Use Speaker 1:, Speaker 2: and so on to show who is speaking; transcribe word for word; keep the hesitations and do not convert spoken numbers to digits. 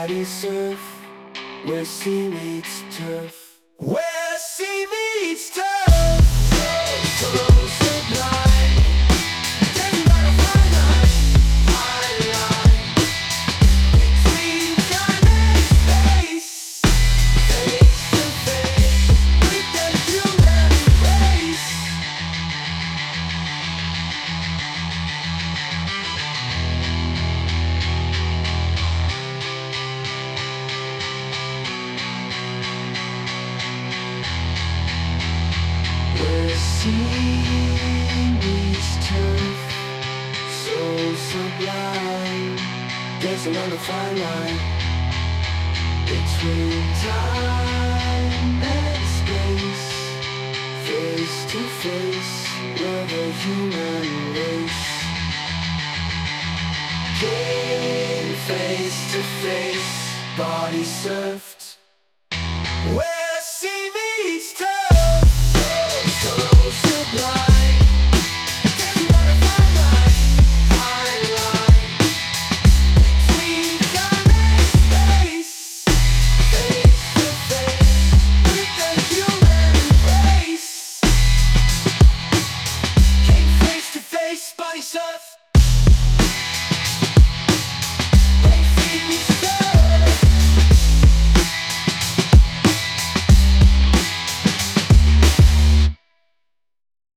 Speaker 1: Body surf, where sea meets turf. Where sea meets turf. So sublime, taken by a fine line, fine line between time and space. Face to face with the human race. Where sea meets turf, so sublime, dancing on the fine line between time and space. Face to face, we're the human race. Came face to face, body surfed. Where